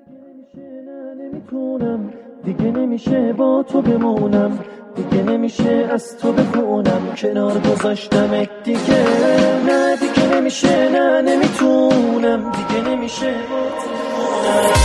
نمیتونم دیگه، نمیشه با تو بمونم دیگه، نمیشه از تو بخونم کنار گذاشتمت دیگه، نه دیگه نمیشه، نه نمیتونم دیگه، نمیشه با تو بمونم.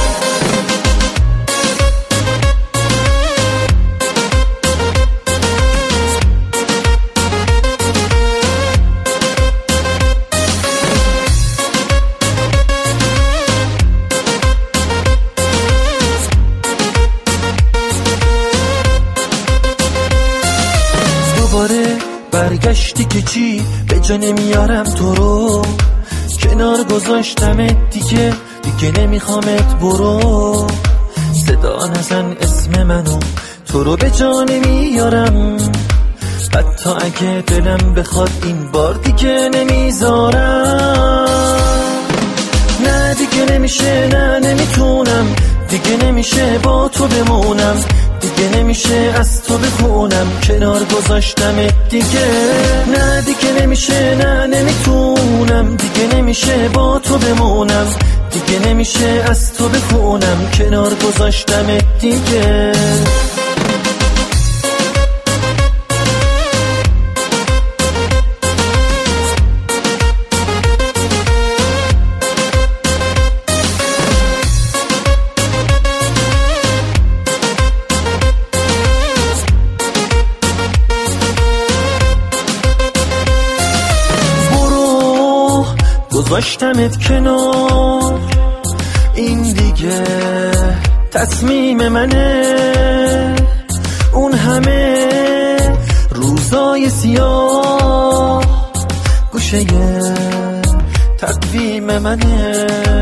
برگشتی که چی به جا نمیارم تو رو، کنار گذاشتمت دیگه، دیگه نمیخوامت برو، صدا نزن اسم منو، تو رو به جا نمیارم، حتی اگه دلم بخواد این بار دیگه نمیذارم، نه دیگه نمیشه، نه نمیتونم دیگه، نمیشه با تو بمونم دیگه، نمیشه از تو بخونم کنار گذاشتمت دیگه، نه دیگه نمیشه، نه نمیتونم دیگه، نمیشه با تو بمونم دیگه، نمیشه از تو بخونم کنار گذاشتمت دیگه. گذاشتمت کنار، این دیگه تصمیم منه، اون همه روزای سیاه گوشه تقویم منه،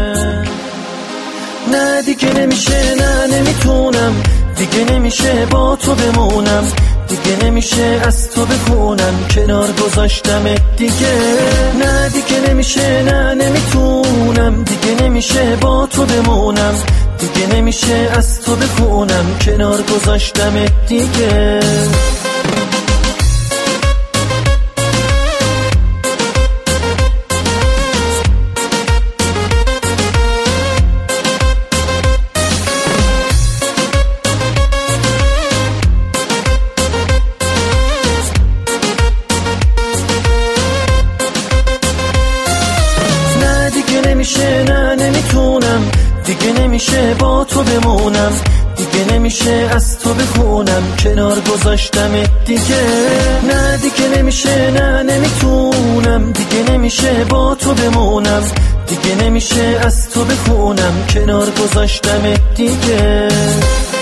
نه دیگه نمیشه، نه نمیتونم دیگه، نمیشه با تو بمونم دیگه، نمیشه از تو بخونم کنار گذاشتمت دیگه، نه دیگه نمیشه، نه نمیتونم دیگه، نمیشه با تو بمونم دیگه، نمیشه از تو بخونم کنار گذاشتمت دیگه. نه نمیتونم دیگه، نمیشه با تو بمونم دیگه، نمیشه از تو بخونم کنار گذاشتمت دیگه، نه دیگه نمیشه، نه نمیتونم دیگه، نمیشه با تو بمونم دیگه، نمیشه از تو بخونم کنار گذاشتمت دیگه.